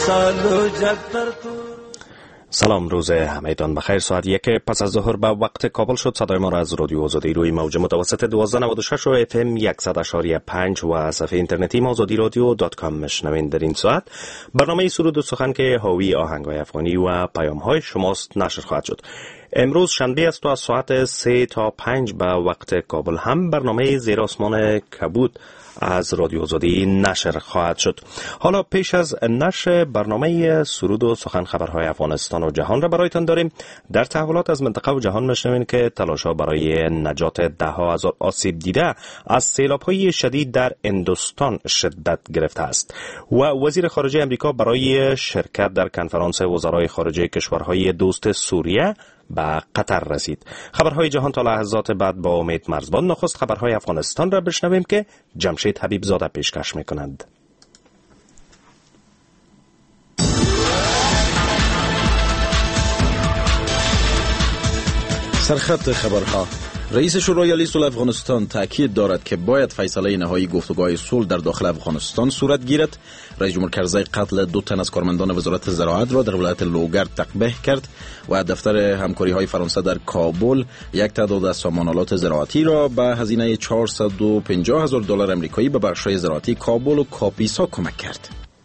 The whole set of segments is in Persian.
سلام، روز همه‌تان بخیر. ساعت 1 پس از ظهر به وقت کابل شد. صدای ما را از رادیو آزادی روی موج متوسط 1296 و FM 100.5 و صفحه اینترنتی ما azadirodio.com میشنوین. در این ساعت برنامه سرود و سخن که حاوی آهنگ‌های افغانی و پیام‌های شماست نشر خواهد شد. امروز شنبه است و از ساعت 3 تا 5 به وقت کابل هم برنامه زیر آسمان کبود از رادیو آزادی نشر خواهد شد. حالا پیش از نشر برنامه سرود و سخن خبرهای افغانستان و جهان را برایتان داریم. در تحولات از منطقه و جهان میشنویم که تلاش‌ها برای نجات ده‌ها هزار آسیب دیده از سیلاب‌های شدید در هندوستان شدت گرفته است و وزیر خارجه امریکا برای شرکت در کنفرانس وزرای خارجه کشورهای دوست سوریه به قطر رسید. خبرهای جهان تا لحظات بعد با امید مرزبان. نخست خبرهای افغانستان را بشنویم که جمشید حبیب زاده پیشکش میکنند. سرخط خبرها. رئیس شورای عالی صلح افغانستان تاکید دارد که باید فیصله نهایی گفتگوهای صلح در داخل افغانستان صورت گیرد. رئیس جمهور کرزی قتل 2 تن از کارمندان وزارت زراعت را در ولایت لوگر تقبیح کرد و دفتر همکاری‌های فرانسه در کابل یک تعداد از سامانالات زراعتی را به هزینه $450,000 آمریکایی به بخش‌های زراعتی کابل و کاپیسا کمک کرد.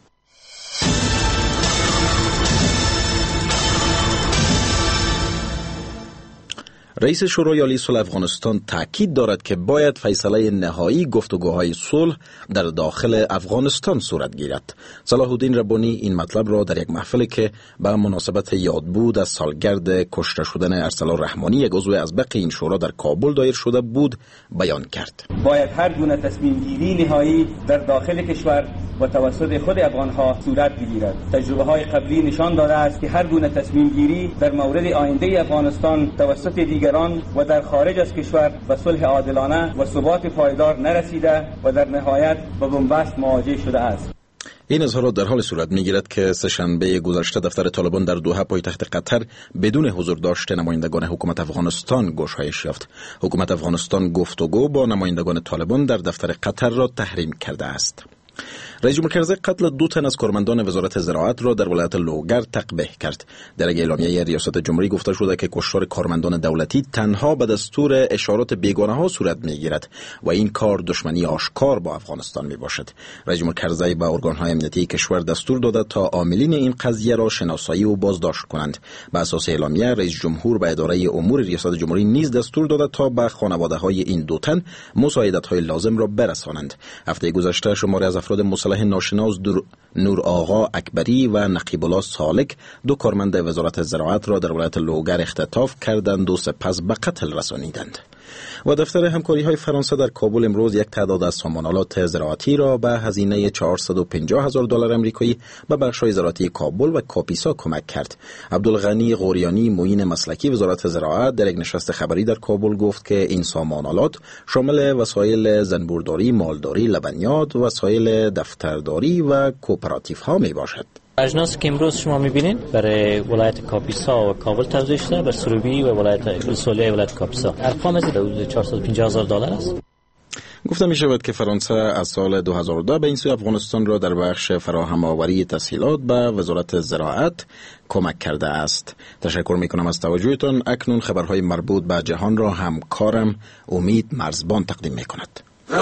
رئیس شورای عالی صلح افغانستان تاکید دارد که باید فیصله نهایی گفتگوهای صلح در داخل افغانستان صورت گیرد. صلاح الدین ربانی این مطلب را در یک محفلی که به مناسبت یادبود از سالگرد کشته شدن ارسلان رحمانی، یک عضو ازبق این شورا در کابل دایر شده بود، بیان کرد. باید هر گونه تصمیم گیری نهایی در داخل کشور و توسط خود افغانها صورت بگیرد. تجربه های قبلی نشان داده است که هر گونه تصمیم گیری در مورد آینده افغانستان توسط دیگران و در خارج از کشور به صلح عادلانه و ثبات پایدار نرسیده و در نهایت به بنبست مواجه شده است. این اظهارات در حال صورت می‌گیرد که سه‌شنبه گذشته دفتر طالبان در دوحه پایتخت قطر بدون حضور داشت نمایندگان حکومت افغانستان گشایش یافت. حکومت افغانستان گفتگو با نمایندگان طالبان در دفتر قطر را تحریم کرده است. رئیس جمهور کرزی قتل 2 تن از کارمندان وزارت زراعت را در ولایت لوگر تقبیح کرد. در یک اعلامیه ریاست جمهوری گفته شده که کشتار کارمندان دولتی تنها به دستور اشارات بیگانه ها صورت میگیرد و این کار دشمنی آشکار با افغانستان می باشد. رئیس جمهور کرزی به ارگان های امنیتی کشور دستور داده تا عاملین این قضیه را شناسایی و بازداشت کنند. بر اساس اعلامیه رئیس جمهور به اداره امور ریاست جمهوری نیز دستور داده تا به خانواده های این 2 تن مساعدت های لازم را برسانند. هفته گذشته شماری از افراد مسلح ناشناس نور آقا اکبری و نقیب الله سالک 2 کارمند وزارت زراعت را در ولایت لوگر اختطاف کردند و سپس به قتل رسانیدند. و دفتر همکاری‌های فرانسه در کابل امروز یک تعداد از سامانالات زراعتی را به هزینه $450,000 آمریکایی به بخش‌های زراعتی کابل و کاپیسا کمک کرد. عبدالغنی غوریانی معین مسلکی وزارت زراعت در یک نشست خبری در کابل گفت که این سامانالات شامل وسایل زنبورداری، مالداری، لبنیات، وسایل دفترداری و کوپراتیوها میباشد. اجناس که امروز شما میبینید برای ولایت کاپیسا و کابل توزیع شده، بر سروبی و ولایت السولیه ولایت کاپیسا ارقام حدود $450,000 است. گفته می شود که فرانسه از سال 2002 به این سوی افغانستان را در بخش فراهم آوری تسهیلات به وزارت زراعت کمک کرده است. تشکر می کنم از توجهتان. اکنون خبرهای مربوط به جهان را همکارم امید مرزبان تقدیم می کند.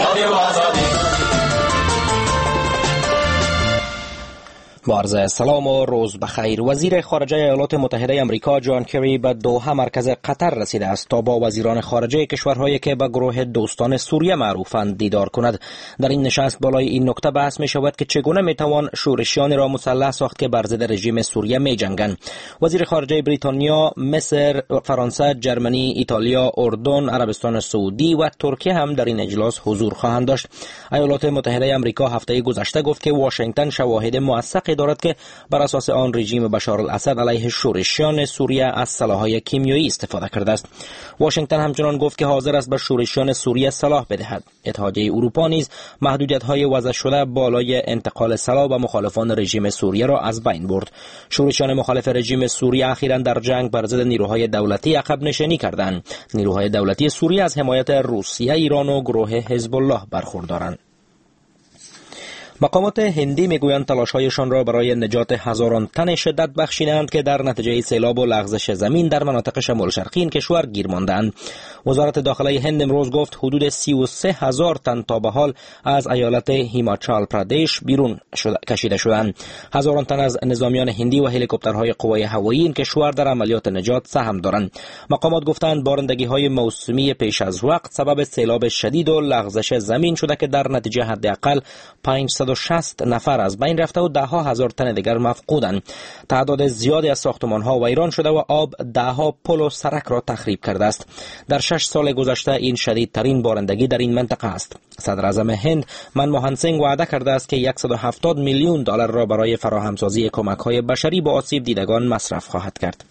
با عرض سلام و روز بخیر. وزیر خارجه ایالات متحده آمریکا جان کری به دوحه مرکز قطر رسیده است تا با وزیران خارجه کشورهایی که به گروه دوستان سوریه معروفند دیدار کند. در این نشست بالای این نکته بحث می شود که چگونه می توان شورشیان را مسلح ساخت که بر ضد رژیم سوریه می جنگند. وزیر خارجه بریتانیا، مصر، فرانسه، جرمنی، ایتالیا، اردن، عربستان سعودی و ترکیه هم در این اجلاس حضور خواهند داشت. ایالات متحده آمریکا هفته گذشته گفت که واشنگتن شواهد موثق دارد که بر اساس آن رژیم بشار الاسد علیه شورشیان سوریه از سلاح‌های کیمیایی استفاده کرده است. واشنگتن همچنان گفت که حاضر است به شورشیان سوریه سلاح بدهد. اتحادیه اروپا نیز محدودیت‌های وضع شده بالای انتقال سلاح به مخالفان رژیم سوریه را از بین برد. شورشیان مخالف رژیم سوریه اخیراً در جنگ بر ضد نیروهای دولتی عقب نشینی کردند. نیروهای دولتی سوریه از حمایت روسیه، ایران و گروه حزب الله برخوردارند. مقامات هندی میگویند تلاش‌هایشان را برای نجات هزاران تن شدت بخشیدند که در نتیجه سیلاب و لغزش زمین در مناطق شمال شرقی این کشور گیر ماندند. وزارت داخله هند امروز گفت حدود 33,000 تن تا به حال از ایالت هیماچال پردیش بیرون کشیده شدند. هزاران تن از نظامیان هندی و هلیکوپترهای قوای هوایی این کشور در عملیات نجات سهم دارند. مقامات گفتند بارندگی‌های موسمی پیش از وقت سبب سیلاب شدید و لغزش زمین شده که در نتیجه حداقل 560 نفر از بین رفته و 10,000 تن دیگر مفقودند. تعداد زیادی از ساختمان‌ها ویران شده و آب 10 پل و سرک را تخریب کرده است. در 6 سال گذشته این شدیدترین بارندگی در این منطقه است. صدر اعظم هند منموهن سینگ وعده کرده است که 170 میلیون دلار را برای فراهمسازی کمک‌های بشری با آسیب دیدگان مصرف خواهد کرد.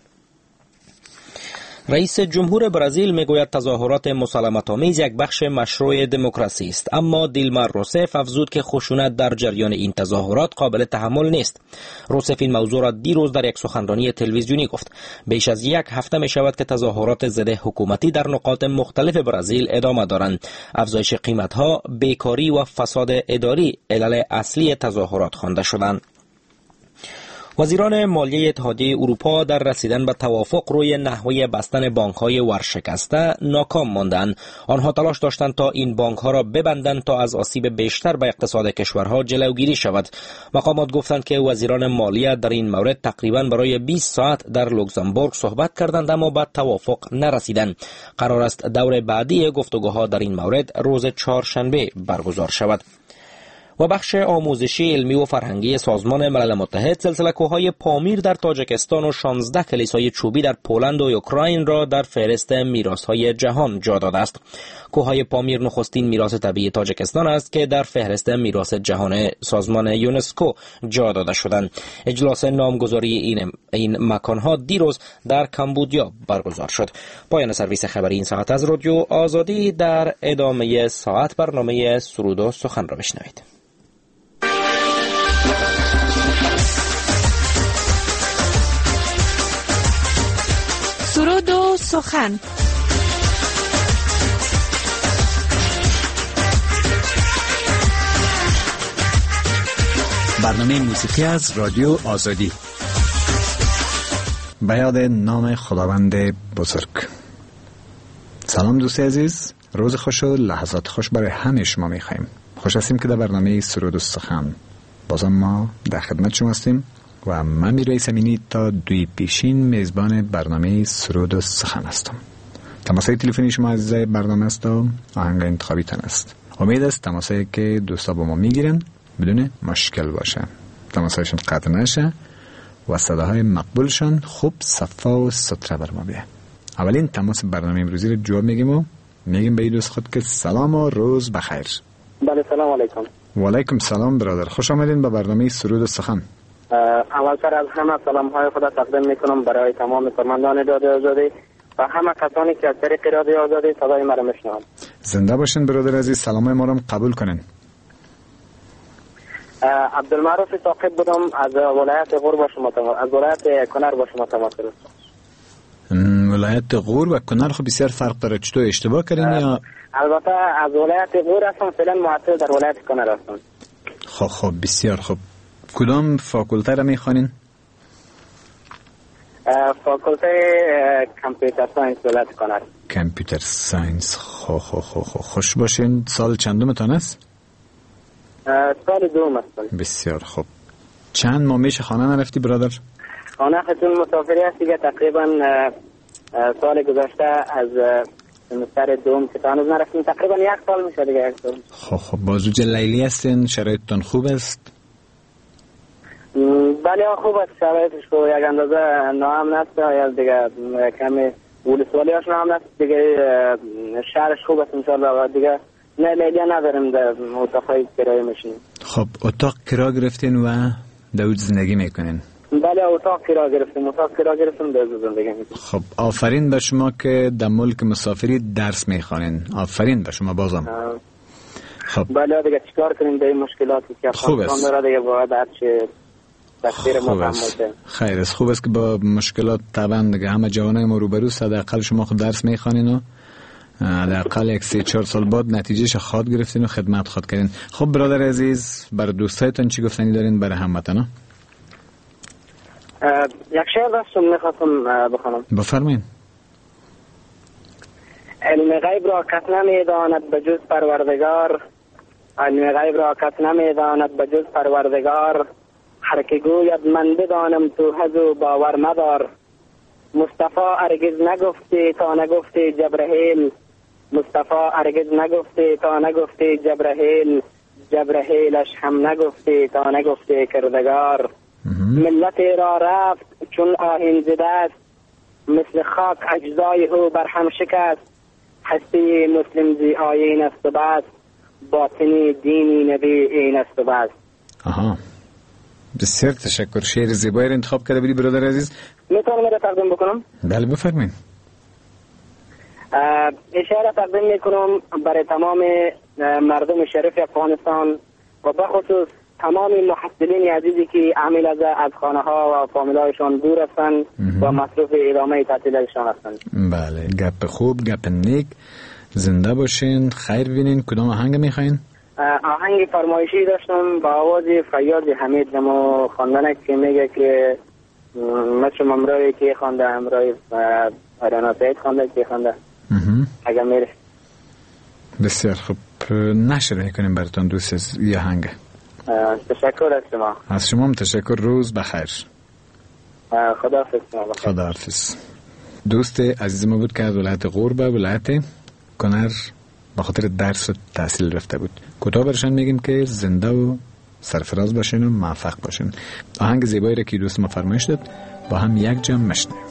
رئیس جمهور برزیل میگوید تظاهرات مسالمت‌آمیز یک بخش مشروع دموکراسی است، اما دیلما روسف افزود که خشونت در جریان این تظاهرات قابل تحمل نیست. روسف این موضوع را دیروز در یک سخنرانی تلویزیونی گفت. بیش از یک هفته می شود که تظاهرات ضد حکومتی در نقاط مختلف برزیل ادامه دارند. افزایش قیمت‌ها، بیکاری و فساد اداری علل اصلی تظاهرات خوانده شدند. وزیران مالیه اتحادیه اروپا در رسیدن به توافق روی نحوه بستن بانک‌های ورشکسته ناکام ماندند. آنها تلاش داشتند تا این بانک‌ها را ببندند تا از آسیب بیشتر به اقتصاد کشورها جلوگیری شود. مقامات گفتند که وزیران مالیه در این مورد تقریباً برای 20 ساعت در لوکزامبورگ صحبت کردند اما به توافق نرسیدند. قرار است دور بعدی گفتگوها در این مورد روز چهارشنبه برگزار شود. و بخش آموزشی علمی و فرهنگی سازمان ملل متحد سلسله کوههای پامیر در تاجیکستان و 16 کلیسای چوبی در پولند و اوکراین را در فهرست میراث‌های جهان جا داده است. کوههای پامیر نخستین میراث طبیعی تاجیکستان است که در فهرست میراث جهان سازمان یونسکو جا داده شدند. اجلاس نامگذاری این مکانها دیروز در کمبودیا برگزار شد. پایان سرویس خبری این ساعت از رادیو آزادی. در ادامه ساعت برنامه سرود و سخن را بشنوید. سرود و سخن. برنامه موسیقی از رادیو آزادی. به یاد نام خداوند بزرگ. سلام دوستی عزیز، روز خوش و لحظات خوش برای همه شما می‌خوایم. خوش هستیم که در برنامه سرود و سخن بازم ما در خدمت شما هستیم و من رئیس امینی تا دوی پیشین میزبان برنامه سرود و سخن هستم. تماسای تلفنی شما عزیزای برنامه است و آهنگ انتخابی تان است. امید است تماسایی که دوستا با ما میگیرن بدون مشکل باشه، تماسایشون قطع نشه و صداهای مقبولشان خوب صفا و سطره بر ما بیه. اولین تماس برنامه امروزی رو جواب میگیم به این دوست خود که سلام و روز بخیر. بله سلام علیکم. و علیکم سلام برادر، خوش آمدین به برنامه سرود و سخن. اولتر از همه سلام‌های خدا تقدیم میکنم برای تمام کارمندان رادیو آزادی و همه کسانی که از طریق رادیو آزادی صدای ما را میشنوند. زنده باشین برادر عزیز، سلام ما را قبول کنین. عبدالمعروف ثاقب بودم از ولایت غور با شما از ولایت کنر با شما تماس گرفتم. ولایت غور و کنر خب بسیار فرق داره، چطور اشتباه کردین یا؟ البته از ولایت غور هستم، فعلا معطل در ولایت کنر هستم. خب بسیار خوب. کدام فاکولته را میخوانین؟ فاکولته کامپیوتر ساینس ولایت کنر. کامپیوتر ساینس. خوش باشین. سال چندمتان است؟ سال دوم است. بسیار خوب. چند ماه میشه خانه نرفتی برادر؟ خانه خودتون مسافری هستی که تقریبا سال گذشته از سمستر دوم که هنوز نرفتیم، تقریبا 1 سال میشه دیگه. خب بازوج لیلی هستین؟ شرایطتان خوب است؟ بله خوب است، شرایطش خوب، یک اندازه ناامن است، یا دیگه کمی ولسوالی هاش ناامن است دیگه. شهرش خوب است انشاءالله دیگه. نه لیلی نداریم در اتاقهای کرایه میشینیم. خب اتاق کرا گرفتین و دوج زندگی میکنین؟ بله اتاق کرا گرفتیم در زندگی میکنیم. خب آفرین به شما که در ملک مسافری درس میخوانین، آفرین به شما بازم. خب بله دیگه چیکار کنیم به این مشکلاتی که افغانستان داره دیگه، باید هرچی تقدیر ما تحمل کنیم. خیر است، خوب است که با مشکلات طبعا دیگه همه جوانای ما روبرو است، حداقل شما خود درس میخوانین و حداقل 3-4 سال بعد نتیجهش خواهد گرفتین و خدمت خواهد کردین. خب برادر عزیز، برای دوستایتان چی گفتنی دارین برای هموطنا؟ یک شعر داشتم میخواستم بخونم. بفرمایید. علم غیب را کس نمیداند به جز پروردگار، علم غیب را کس نمیداند به جز پروردگار، هر که گوید من بدانم تو حظ و باور مدار. مصطفی هرگز نگفته تا نگفته جبرائیل، مصطفی هرگز نگفته تا نگفته جبرائیل، جبرائیلش هم نگفته تا نگفته کردگار. ملت را رفت چون آهن زده است، مثل خاک اجزای او بر هم شکست. هستی مسلم زی آیین است و بس، باطنی دینی نبی این است و بس. آها، بسیار تشکر. شعر زیبایی را انتخاب کرده بودی برادر عزیز. میتونم را تقدیم بکنم؟ بله بفرمایید. اشاره تقدیم میکنم برای تمام مردم شریف افغانستان و بخصوص تمام محصلین عزیزی که عامل از خانه ها و فامیلایشان دور هستند و مصروف ادامه تحصیلشان هستند. بله، گپ خوب، گپ نیک. زنده باشین، خیر بینین. کدام آهنگ میخواین؟ آهنگ فرمایشی داشتم با آواز فیاض حمید نمو خواندن که میگه که مثل امرای که خوانده، امرای آریانا سعید خوانده که خوانده. اگر میره بسیار خوب، نشر میکنیم براتون دوست از یه آهنگ. تشکر از شما. از شما هم تشکر. روز بخیر. خداحافظ. خداحافظ. دوست عزیز ما بود که از ولایت غور به ولایت کنر به خاطر درس و تحصیل رفته بود. کوتاه برشان میگیم که زنده و سرفراز باشین و موفق باشین. آهنگ زیبایی را که دوست ما فرمایش داد با هم یک جمع مشنویم.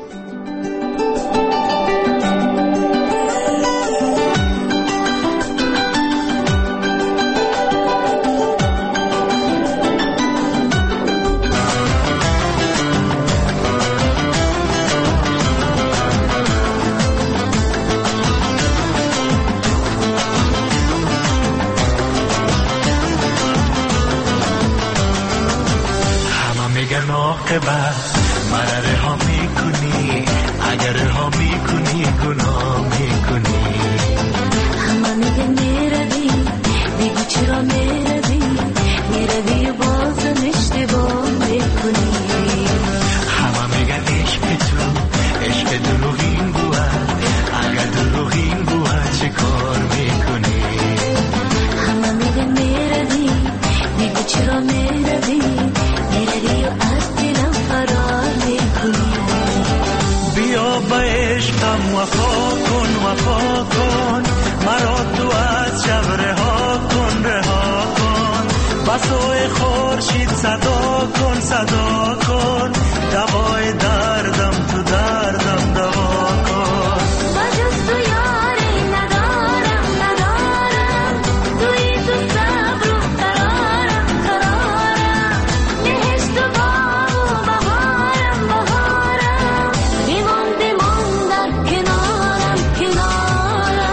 مرا رها میکنی، اگر رها میکنی گناه میکنی. همه میگه میروی، بگو چرا میروی، میروی و بازم اشتباه میکنی. همه میگن عشق تو، عشق دروغین بود، اگر دروغین بود چه کار میکنی. همه میگه میروی، بگو چرا میروی، میروی و از دلم فرار میکنی. بیا با عشقم وفا کن، وفا کن، مرا تو از شب رها کن، رها کن. بسوی خورشید صدا کن، صدا کن، دوای دردم تو دردم دوا کن. بجز تو یاری ندارم، ندارم، توی تو صبر و قرارم، قرارم. بهشت و باغ و بهارم، بهارم. بیمان بیمان در کنارم، کنارم.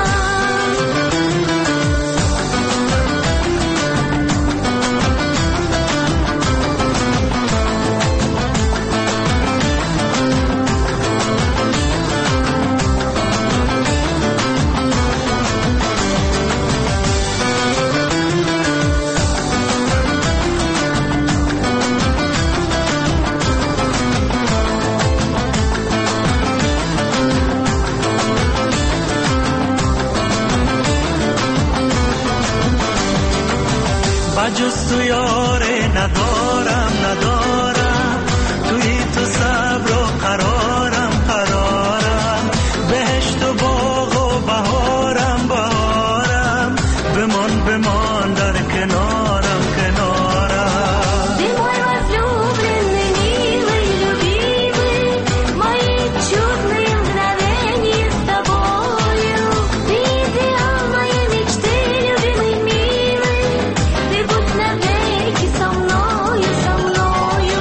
بجز تو یاره ندارم، ندارم، توی تو صبر و قرارم، قرارم. بهشت و باغ و بهارم، بهارم. بمان بمان در کنارم، کنارم. Dimoj vas ljubljeni, mili, ljubivi, moji čudni mgnovenji s tobою. Ti ideal moje мечты, любимый, милый, ты будь навеки со мною, со мною.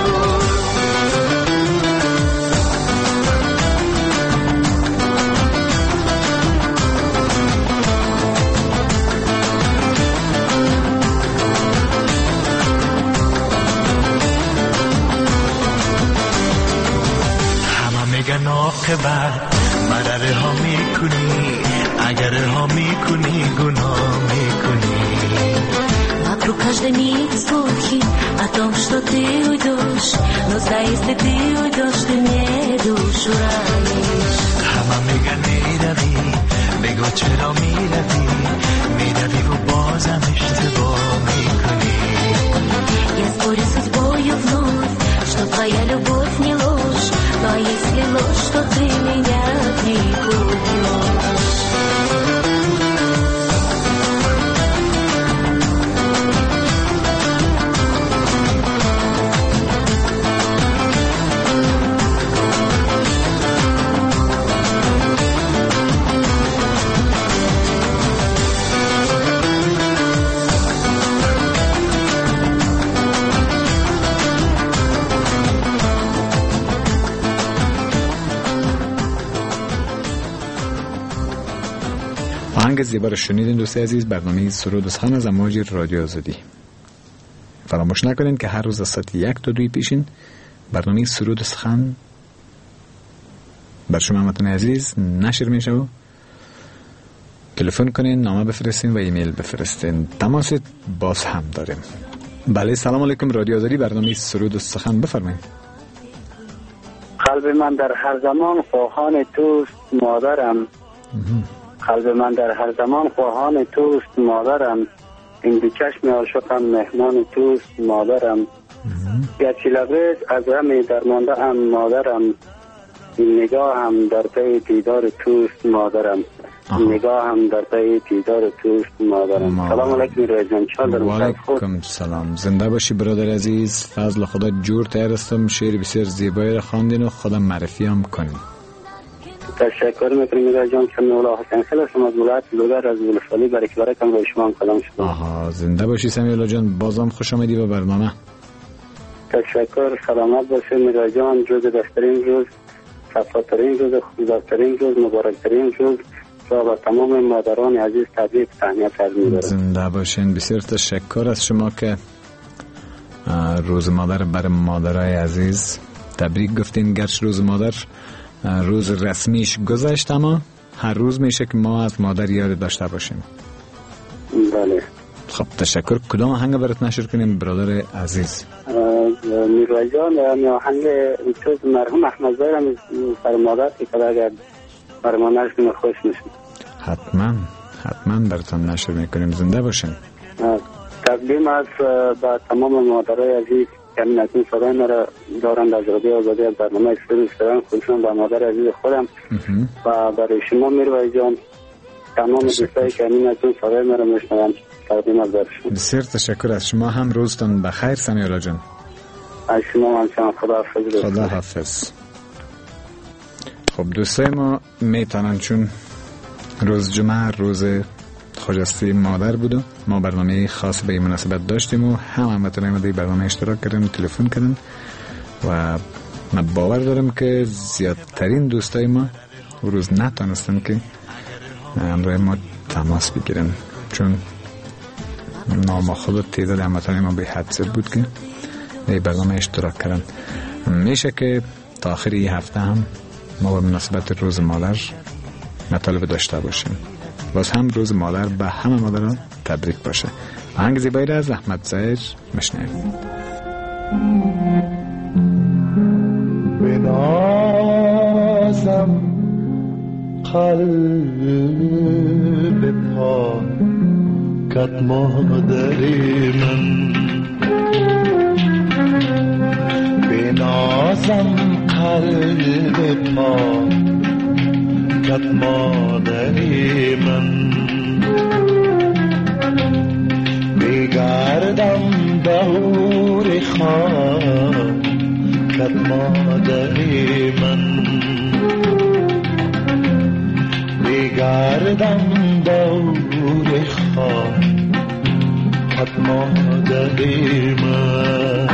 همه میگن عاقبت مرا رها میکنی، اگر رها میکنی گناه میکنی. Вокруг каждой миг слухи о том, что ты уйдешь, но знай, если ты уйдешь, ты мне душу ранишь. همه میگن میروی، بگو چرا میروی، میروی و بازم اشتباه میکنی. Я спорю с судьбою вновь, что твоя любовь не ложь, но если ложь, что ты меня не купишь. آهنگ زیبا رو شنیدین دوست عزیز. برنامه سرود و سخن از امواج رادیو آزادی. فراموش نکنین که هر روز از ساعت 1 تا 2 پیشین برنامه سرود و سخن بر شما هموطنان عزیز نشر میشه و تلفن کنین، نامه بفرستین و ایمیل بفرستین. تماس باز هم داریم. بله، سلام علیکم. رادیو آزادی، برنامه سرود و سخن، بفرمایید. قلب من در هر زمان خواهان توست مادرم، قلب من در هر زمان خواهان توست مادرم، این دو چشم عاشقم مهمان توست مادرم. گرچه لبریز از غم درمانده ام مادرم، این نگاه هم در پی دیدار توست مادرم، این نگاه هم در پی دیدار توست مادرم. سلام علیکم رایجان، چال دارم. و علیکم سلام. زنده باشی برادر عزیز. فضل خدا جور تیر استم. شعر بسیار زیبایی را خواندین و خدا معرفی هم کنین. تشکر میکنیم رایجان. که مولا حسین خیلی از ولایت لوگر از ولسوالی برای کم با شما هم کلام شدم. آها، زنده باشی سمیولا جان. بازم خوش آمدی به برنامه. تشکر. سلامت باشید میرا جان. روز بهترین روز، صفاترین روز، خوشبخترین روز، مبارکترین روز را به تمام مادران عزیز تبریک تهنیت عرض می‌کنم. زنده باشین. بسیار تشکر از شما که روز مادر برای مادرای عزیز تبریک گفتین. گرچه روز مادر روز رسمیش گذشت، اما هر روز میشه که ما از مادر یاد داشته باشیم. بله. خب تشکر. کدام آهنگ برات نشر کنیم برادر عزیز؟ میرا جان، آهنگ چیز مرحوم احمد زایر سر مادر که اگر برای ما نشر خوش میشه. حتما براتون نشر میکنیم. زنده باشین. تقدیم از با تمام مادرای عزیز که همین از این صدای مرا دارند از رادیو آزادی، از برنامه سرود سخن، خصوصا با مادر عزیز خودم و برای شما میرا جان، تمام دوستایی که همین از این صدای مرا میشنوند تقدیم از برشون. بسیار تشکر از شما. هم روزتون بخیر سمیولا جان. از شما هم خدا حافظ. خدا حافظ. خب دوستای ما میتونن، چون روز جمعه روز خجسته مادر بود و ما برنامه خاص به این مناسبت داشتیم و هموطنان ما در برنامه اشتراک کردن و تلفن کردن و من باور دارم که زیادترین دوستای ما روز نتونستن که همراه ما تماس بگیرن، چون نامخود تعداد هموطنان ما به حد زیاد بود که در برنامه اشتراک کردن. میشه که تا آخر این هفته هم ما به مناسبت روز مادر مطالب داشته باشیم. باز هم روز مادر به همه مادران تبریک باشه. آهنگ زیبایی را از احمد زایر میشنویم. بنازم قلب پاکت مادری من، بنازم قلب پاکت مادری من، بگردم دور خاکت مادری من، بگردم دور خاکت مادری من.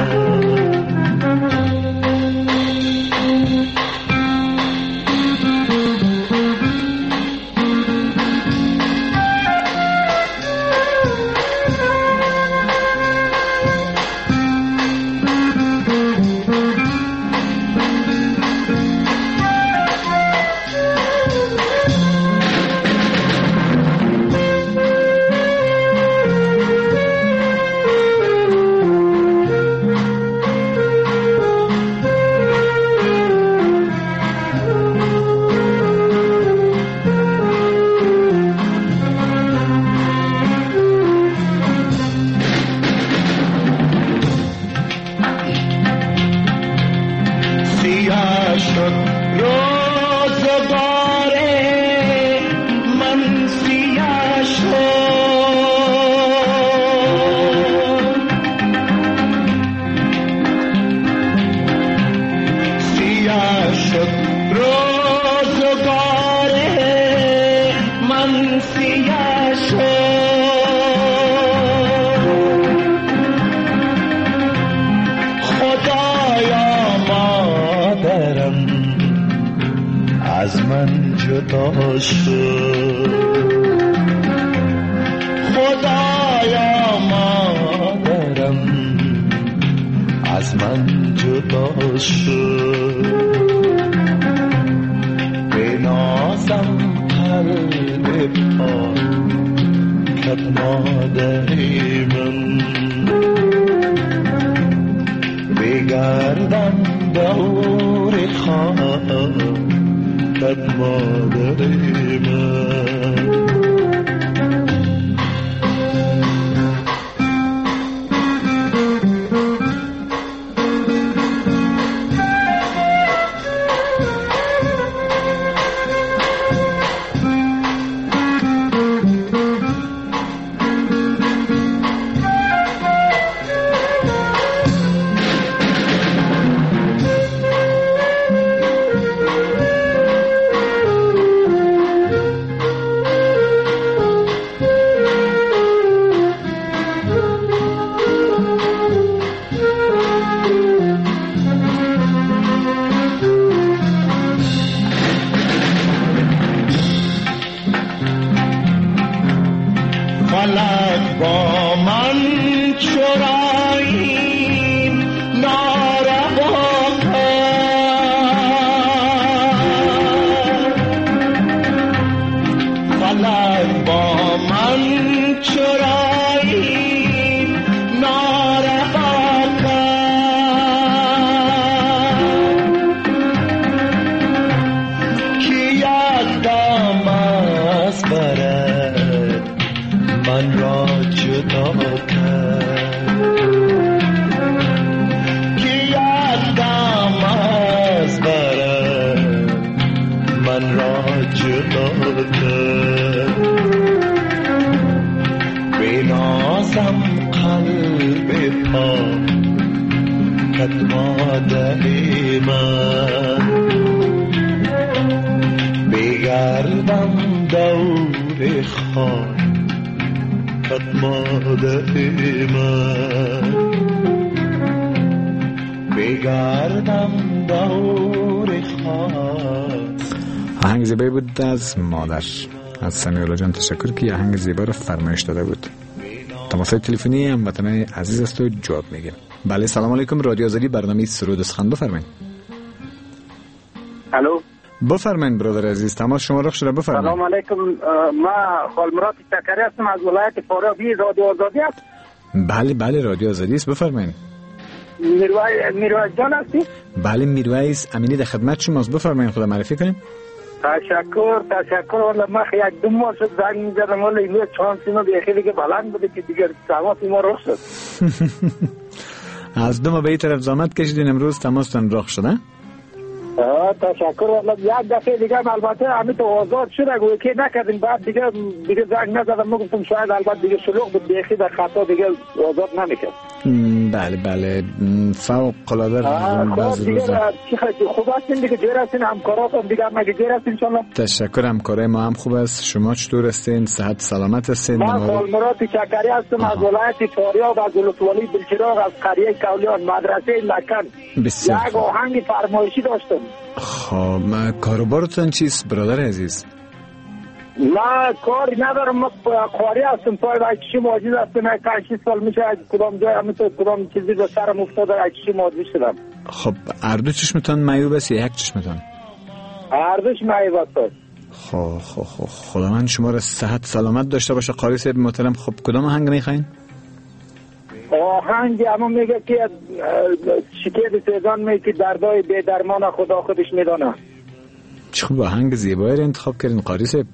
شد روزگار من سیاه شد سیاه شد روزگار من سیاه شد خدایا مادرم از من جدا شد خدایا مادرم از من جدا شد بنازم قلب پاکت مادری من بگردم دور خاکت مادری من فلک با من چرایی ناروا کرد فلک با من چرایی ناروا کرد که یک دم از برد من را جدا کرد که یک دم از برد من را جدا کرد بنازم قلب پاکت مادری من بگردم دور خاک مادری من بگردم دور خاک. آهنگ زیبایی بود از مادر. از سمیولا جان تشکر که آهنگ زیبا رو فرمایش داده بود. تماسای تلفنی هموطنان عزیز است و جواب میگیم. بله سلام علیکم، رادیو آزادی، برنامه سرود و سخن، بفرمایید. الو بفرمایید برادر عزیز، تماس شما رخ شده، بفرمایید. سلام علیکم، ما خالمراد چکری هستم از ولایت فارابی، رادیو آزادی است. بله بله رادیو آزادی است، بفرمایید. میرویس جان هستی؟ بله میرویس امینی در خدمت شماست، بفرمایید، خدا معرفی کنیم. تشکر والله ما یک دو ماه شد زنگ می‌زدم، ولی اینو چانسی ما بیخی دیگه بلند بوده که دیگه تماس ما رخ شد. از دو ماه به این طرف زحمت کشیدین، امروز تماستان رخ شده. تشکر والله. یک دفعه دیگه البته همین تو آزاد شده گویا که نکردیم، بعد دیگه زنگ نزدم، ما گفتم شاید البته دیگه شلوغ بود بیخی در خطا دیگه آزاد نمیکرد. بله بله فوق العاده بعضی روزا خوب هستین دیگه، جور هستین، همکارات هم دیگه مگه جور هستین انشالله؟ تشکر، همکارای ما هم خوب است. شما چطور هستین؟ صحت سلامت هستین؟ من خالمراد چکری هستم از ولایت فاریاب، از ولسوالی بلچراغ، از قریه کولیان، مدرسه لکن. بسیار یک آهنگ فرمایشی داشتم. خب کاروبارتون چیست برادر عزیز؟ ما کاری ندارم، ما خواری هستم، پای بچه‌شی ماجید هستم، 5 سال میشه از کدام جای همینطور کدام چیزی به سرم افتاده بچه‌شی ماجید شدم. خب هر دو چشمتان معیوب است یا یک چشمتان؟ هر دوش معیوب است. خب خدا من شما را صحت سلامت داشته باشه. قاری صاحب محترم، خب کدام آهنگ میخواین؟ آهنگ اما میگه که شکایت سیزان میگه که دردای بی درمان خدا خودش میدانه. چه خوب آهنگ زیبایی را انتخاب کردین قاری صاحب.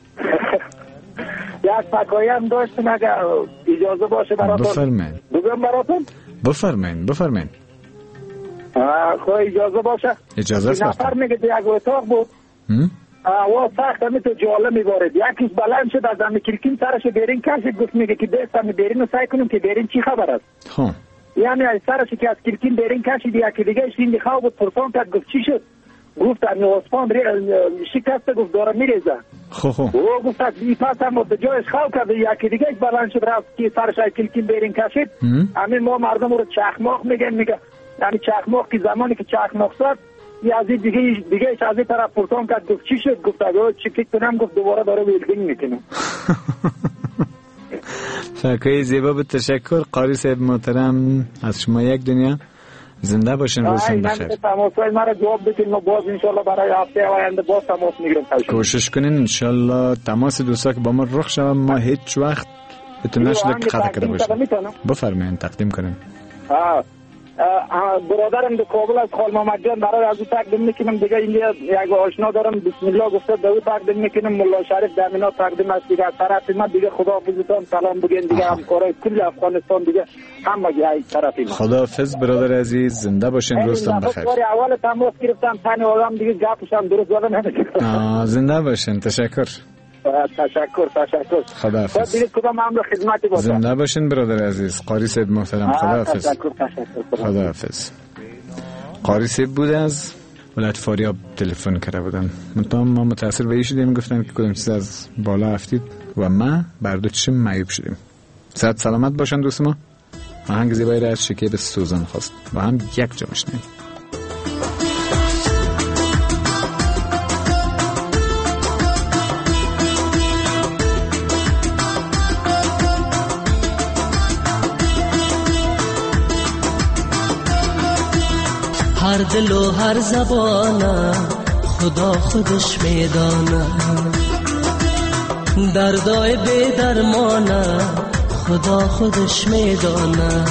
یک فکایی هم داشتم اگر اجازه باشه براتون. بفرمایید. بگم براتون؟ بفرمایید. خب اجازه باشه. اجازه است. نفر میگه یک اتاق بود. هوا سخت همی تو جاله میبارد. یکیش بلند شد از همی کلکین سرش برین کشید گفت میگه که دست همی برین رو سعی کنیم که برین چی خبر است. خب یعنی از سرش که از کلکین برین کشید یکی دیگه شینگی خواب بود پرسان کرد گفت چی شد؟ گفت همی آسمان شکسته گفت داره میریزه. خب او گفت از بی پس هم به جایش خواب کرد یکی دیگه بلند شد رفت که سرش از کلکین برین کشید. همین ما مردم رو چخماق میگن میگه یعنی چخماق که زمانی که چخماق زد یا از دیگه از این طرف پرسان کرد گفت چی شد؟ گفت اگه چی کنم گفت دوباره داره ویلدینگ میکنم. فکرهای زیبا بود. تشکر قاری صاحب محترم از شما. یک دنیا زنده باشین. روزتون بخیر. تماسای مرا جواب بدین ما باز انشالله برای هفته آینده باز تماس میگیریم. کوشش کنین انشالله تماس دوستا که با ما رخ شوم ما هیچ وقت بتون نشده که خطا کرده باشیم. بفرمایید تقدیم کنین. برادرم در کابل از خال محمد جان برای از او تقدیم میکنم. دیگه اینجا یک آشنا دارم بسم الله گفته به او تقدیم میکنم. ملا شریف دمینا تقدیم است دیگه از طرف من. دیگه خداحافظتان سلام بگین دیگه همکارای کل افغانستان دیگه همه گه از طرف من. خداحافظ برادر عزیز زنده باشین. روزتون بخیر. اول تماس گرفتم تن آدم دیگه گپشم درست زدم نمیکنم. زنده باشین. تشکر. خداحافظ. دیگه کدام امر خدمتی باشه. زنده باشین برادر عزیز. قاری صاحب محترم خداحافظ. خداحافظ. قاری صاحب بود از ولایت فاریاب تلفن کرده بودن. ما متاثر به این شدیم گفتن که کدام چیز از بالا افتید و ما بر دو چشم معیوب شدیم. صحت سلامت باشن دوست ما. آهنگ زیبایی را از شکیب سوزن خواست و هم یک جا بشنویم. هر دل و هر زبانه خدا خودش میدانه، دردای بی درمانه خدا خودش میدانه.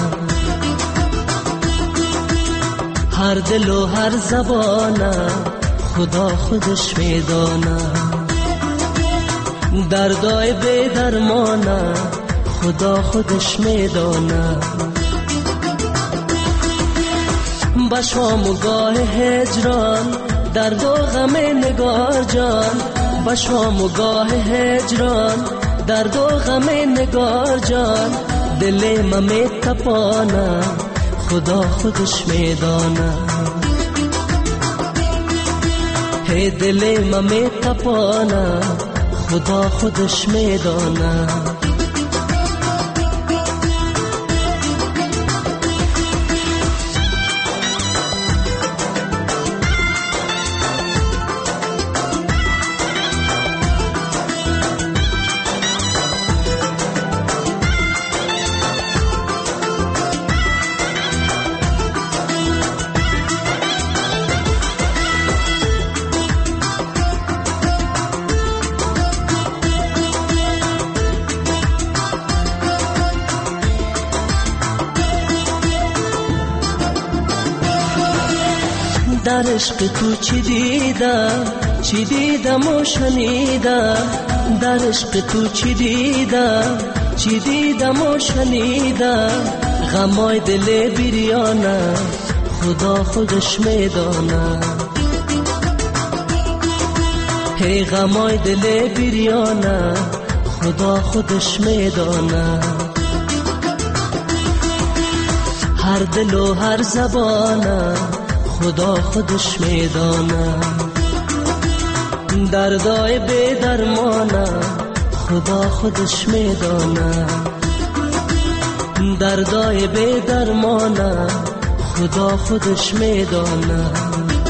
هر دل و هر زبانه خدا خودش میدانه، دردای بی درمانه خدا خودش میدانه. بشام و گاه هجران درد و غم نگار جان، بشام و گاه هجران درد و غم نگار جان. دل من می تپانه خدا خودش میدانه، هی دل من می تپانه خدا خودش میدانه. در عشق تو چی دیدم و شنیدم، در عشق تو چی دیدم و شنیدم. غمای دل بریانه خدا خودش میدانه، هی غمای دل بریانه خدا خودش میدانه. هر دل و هر زبانه خدا خودش میدانه، دردای بی درمانه خدا خودش میدانه، دردای بی درمانه خدا خودش میدانه.